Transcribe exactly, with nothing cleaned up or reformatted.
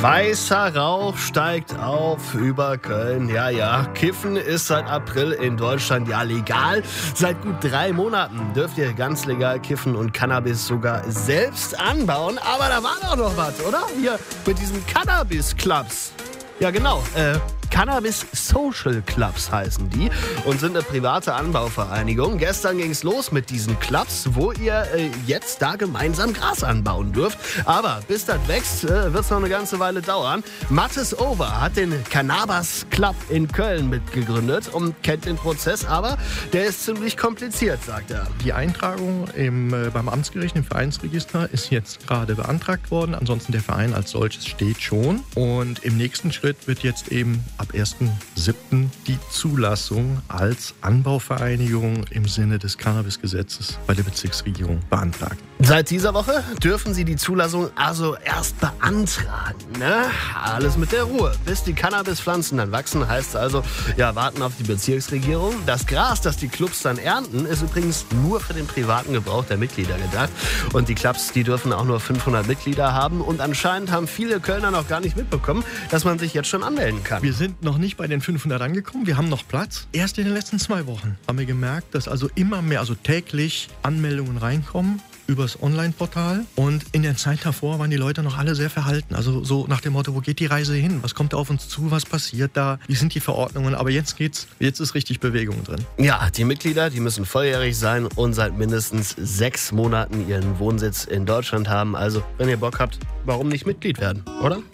Weißer Rauch steigt auf über Köln. Ja, ja, Kiffen ist seit April in Deutschland ja legal. Seit gut drei Monaten dürft ihr ganz legal kiffen und Cannabis sogar selbst anbauen. Aber da war doch noch was, oder? Hier mit diesen Cannabis-Clubs. Ja, genau. Äh, Cannabis Social Clubs heißen die und sind eine private Anbauvereinigung. Gestern ging es los mit diesen Clubs, wo ihr äh, jetzt da gemeinsam Gras anbauen dürft. Aber bis das wächst, äh, wird es noch eine ganze Weile dauern. Mathis Over hat den Cannabis Club in Köln mitgegründet und kennt den Prozess, aber der ist ziemlich kompliziert, sagt er. Die Eintragung im, äh, beim Amtsgericht im Vereinsregister ist jetzt gerade beantragt worden. Ansonsten der Verein als solches steht schon. Und im nächsten Schritt wird jetzt eben ab ersten siebten die Zulassung als Anbauvereinigung im Sinne des Cannabisgesetzes bei der Bezirksregierung beantragt. Seit dieser Woche dürfen Sie die Zulassung also erst beantragen. Ne? Alles mit der Ruhe. Bis die Cannabispflanzen dann wachsen, heißt es also, ja, warten auf die Bezirksregierung. Das Gras, das die Clubs dann ernten, ist übrigens nur für den privaten Gebrauch der Mitglieder gedacht. Und die Clubs, die dürfen auch nur fünfhundert Mitglieder haben. Und anscheinend haben viele Kölner noch gar nicht mitbekommen, dass man sich jetzt schon anmelden kann. Wir sind noch nicht bei den fünfhundert angekommen. Wir haben noch Platz. Erst in den letzten zwei Wochen haben wir gemerkt, dass also immer mehr, also täglich Anmeldungen reinkommen übers Online-Portal. Und in der Zeit davor waren die Leute noch alle sehr verhalten. Also so nach dem Motto, wo geht die Reise hin? Was kommt auf uns zu? Was passiert da? Wie sind die Verordnungen? Aber jetzt geht's, jetzt ist richtig Bewegung drin. Ja, die Mitglieder, die müssen volljährig sein und seit mindestens sechs Monaten ihren Wohnsitz in Deutschland haben. Also, wenn ihr Bock habt, warum nicht Mitglied werden, oder?